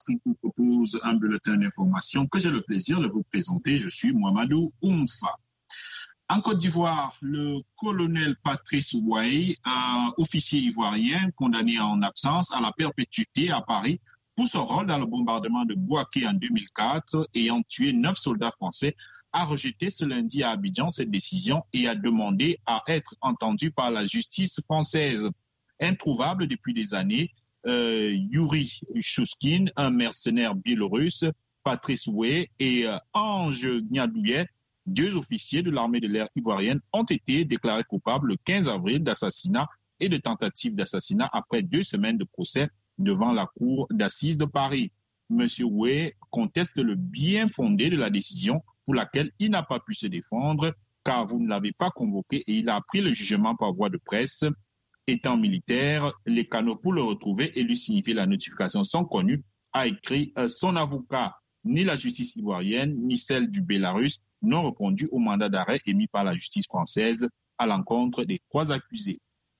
Afrique vous propose un bulletin d'information que j'ai le plaisir de vous présenter. Je suis Mouamadou Oumfa. En Côte d'Ivoire, le colonel Patrice Ouaye, officier ivoirien condamné en absence à la perpétuité à Paris pour son rôle dans le bombardement de Bouaké en 2004, ayant tué 9 soldats français, a rejeté ce lundi à Abidjan cette décision et a demandé à être entendu par la justice française. Introuvable depuis des années, Yuri Chouskine, un mercenaire biélorusse, Patrice Ouaye et Ange Gnadouillet, 2 officiers de l'armée de l'air ivoirienne, ont été déclarés coupables le 15 avril d'assassinat et de tentative d'assassinat après 2 semaines de procès devant la cour d'assises de Paris. M. Ouaye conteste le bien fondé de la décision pour laquelle il n'a pas pu se défendre car vous ne l'avez pas convoqué et il a appris le jugement par voie de presse. Étant militaire, les canaux pour le retrouver et lui signifier la notification sont connus, a écrit son avocat. Ni la justice ivoirienne, ni celle du Bélarus n'ont répondu au mandat d'arrêt émis par la justice française à l'encontre des 3 accusés.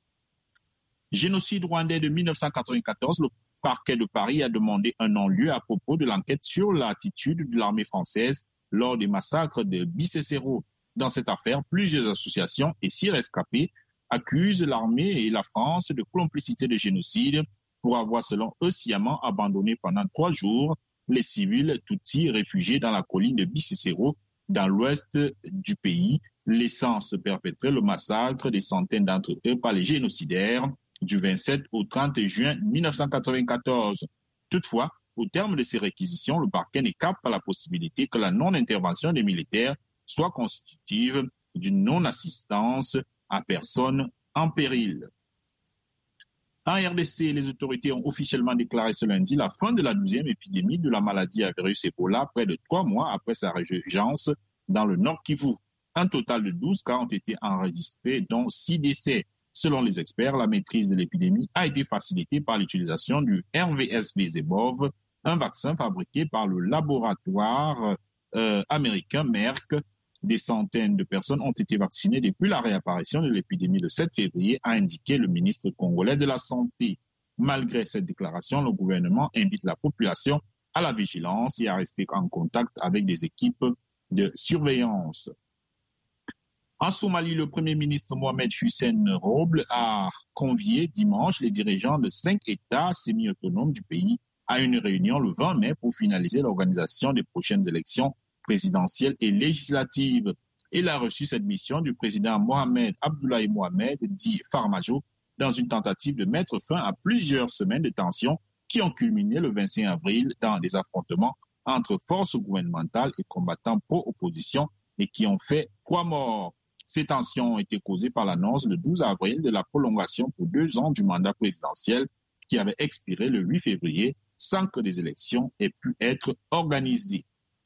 Génocide rwandais de 1994, le parquet de Paris a demandé un non-lieu à propos de l'enquête sur l'attitude de l'armée française lors des massacres de Bicécéro. Dans cette affaire, plusieurs associations et 6 rescapés accusent l'armée et la France de complicité de génocide pour avoir, selon eux, sciemment abandonné pendant 3 jours les civils Tutsis réfugiés dans la colline de Bicécéro, dans l'ouest du pays, laissant se perpétrer le massacre des centaines d'entre eux par les génocidaires du 27 au 30 juin 1994. Toutefois, au terme de ces réquisitions, le parquet n'écarte pas la possibilité que la non-intervention des militaires soit constitutive d'une non-assistance à personne en péril. En RDC, les autorités ont officiellement déclaré ce lundi la fin de la 12e épidémie de la maladie à virus Ebola, près de 3 mois après sa résurgence dans le Nord Kivu. Un total de 12 cas ont été enregistrés, dont 6 décès. Selon les experts, la maîtrise de l'épidémie a été facilitée par l'utilisation du RVSV-Zebov, un vaccin fabriqué par le laboratoire américain Merck. Des centaines de personnes ont été vaccinées depuis la réapparition de l'épidémie le 7 février, a indiqué le ministre congolais de la Santé. Malgré cette déclaration, le gouvernement invite la population à la vigilance et à rester en contact avec des équipes de surveillance. En Somalie, le Premier ministre Mohamed Hussein Roble a convié dimanche les dirigeants de 5 États semi-autonomes du pays à une réunion le 20 mai pour finaliser l'organisation des prochaines élections présidentielle et législative. Il a reçu cette mission du président Mohamed Abdoulaye Mohamed, dit Farmajo, dans une tentative de mettre fin à plusieurs semaines de tensions qui ont culminé le 25 avril dans des affrontements entre forces gouvernementales et combattants pro-opposition et qui ont fait 3 morts. Ces tensions ont été causées par l'annonce le 12 avril de la prolongation pour 2 ans du mandat présidentiel qui avait expiré le 8 février sans que des élections aient pu être organisées.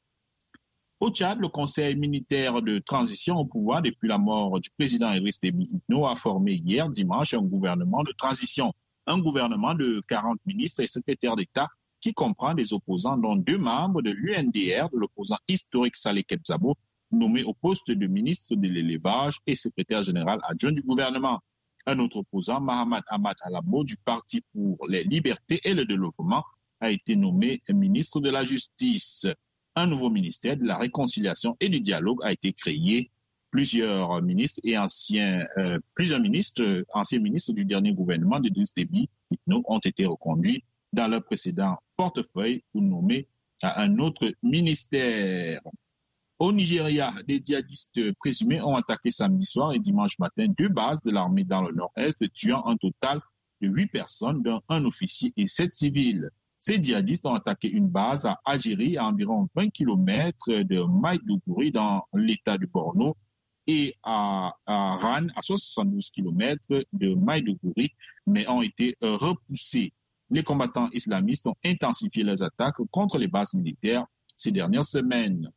Au Tchad, le Conseil militaire de transition au pouvoir depuis la mort du président Idriss Déby Itno a formé hier dimanche un gouvernement de transition, un gouvernement de 40 ministres et secrétaires d'État qui comprend des opposants dont 2 membres de l'UNDR, de l'opposant historique Saleh Kebzabo, nommé au poste de ministre de l'élevage et secrétaire général adjoint du gouvernement. Un autre opposant, Mahamad Ahmad Alabo, du Parti pour les libertés et le développement, a été nommé ministre de la Justice. Un nouveau ministère de la réconciliation et du dialogue a été créé. Plusieurs ministres, anciens ministres du dernier gouvernement d'Idriss Déby Itno ont été reconduits dans leur précédent portefeuille ou nommés à un autre ministère. Au Nigeria, des djihadistes présumés ont attaqué samedi soir et dimanche matin 2 bases de l'armée dans le nord-est, tuant un total de 8 personnes, dont un officier et 7 civils. Ces djihadistes ont attaqué une base à Algérie, à environ 20 km de Maïdougouri, dans l'état de Borno, et à Ran, à 72 km de Maïdougouri, mais ont été repoussés. Les combattants islamistes ont intensifié leurs attaques contre les bases militaires ces dernières semaines.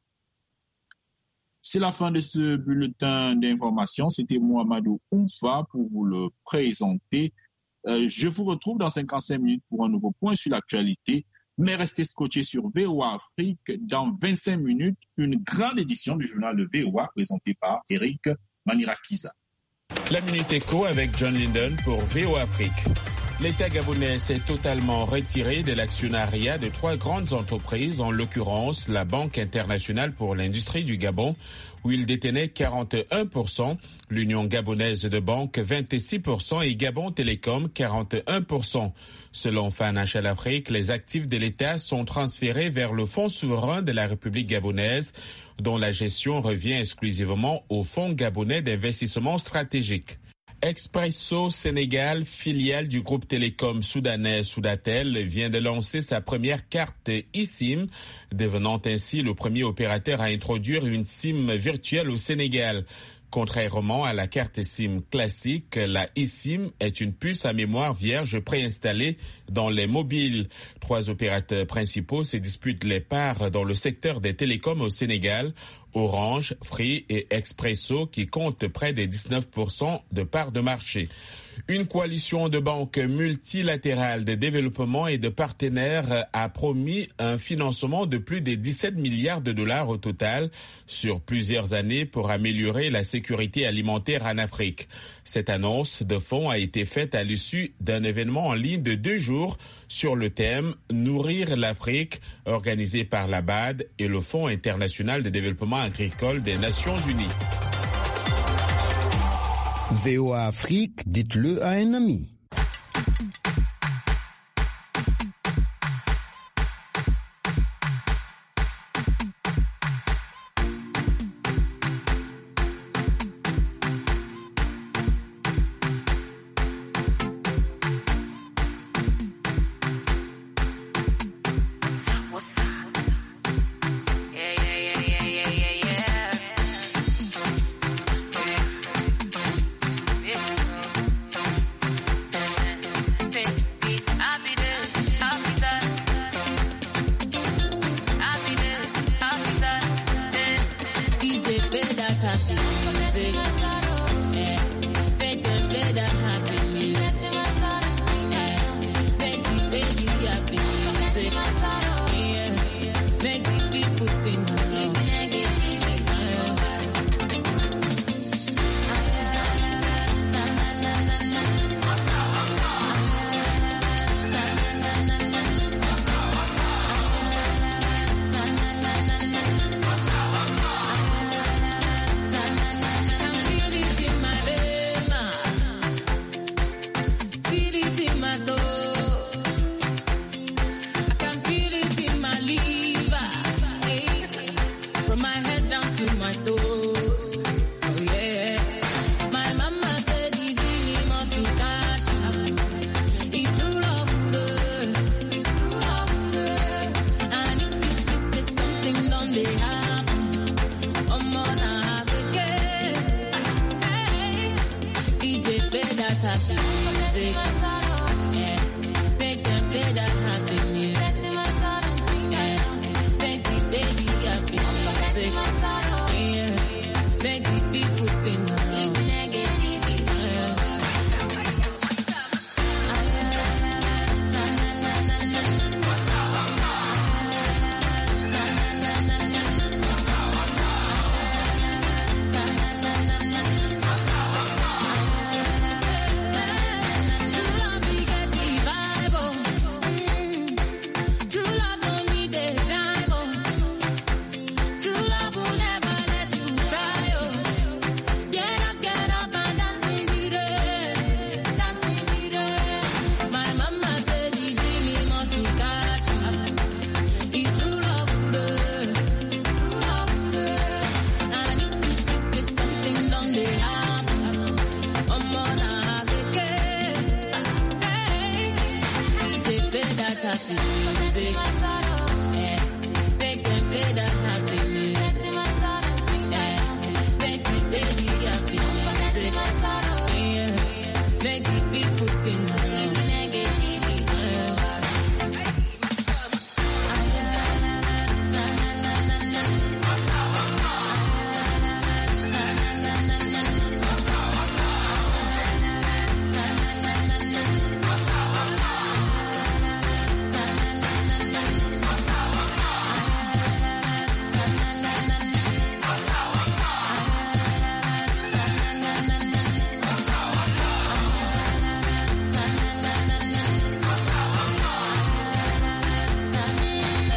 C'est la fin de ce bulletin d'information. C'était Mouamadou Oumfa pour vous le présenter. Je vous retrouve dans 55 minutes pour un nouveau point sur l'actualité, mais restez scotchés sur VOA Afrique. Dans 25 minutes, une grande édition du journal de VOA présentée par Eric Manirakiza. La Minute Éco avec John Linden pour VOA Afrique. L'État gabonais s'est totalement retiré de l'actionnariat de 3 grandes entreprises, en l'occurrence la Banque internationale pour l'industrie du Gabon, où il détenait 41%, l'Union gabonaise de banques 26% et Gabon Télécom 41%. Selon Financial Afrique, les actifs de l'État sont transférés vers le Fonds souverain de la République gabonaise, dont la gestion revient exclusivement au Fonds gabonais d'investissement stratégique. Expresso Sénégal, filiale du groupe télécom soudanais Soudatel, vient de lancer sa première carte eSIM, devenant ainsi le premier opérateur à introduire une SIM virtuelle au Sénégal. Contrairement à la carte SIM classique, la eSIM est une puce à mémoire vierge préinstallée dans les mobiles. 3 opérateurs principaux se disputent les parts dans le secteur des télécoms au Sénégal. Orange, Free et Expresso qui comptent près de 19% de parts de marché. Une coalition de banques multilatérales de développement et de partenaires a promis un financement de plus de 17 milliards de dollars au total sur plusieurs années pour améliorer la sécurité alimentaire en Afrique. Cette annonce de fonds a été faite à l'issue d'un événement en ligne de 2 jours sur le thème « Nourrir l'Afrique » organisé par la BAD et le Fonds international de développement agricole des Nations Unies. VOA Afrique, dites-le à un ami.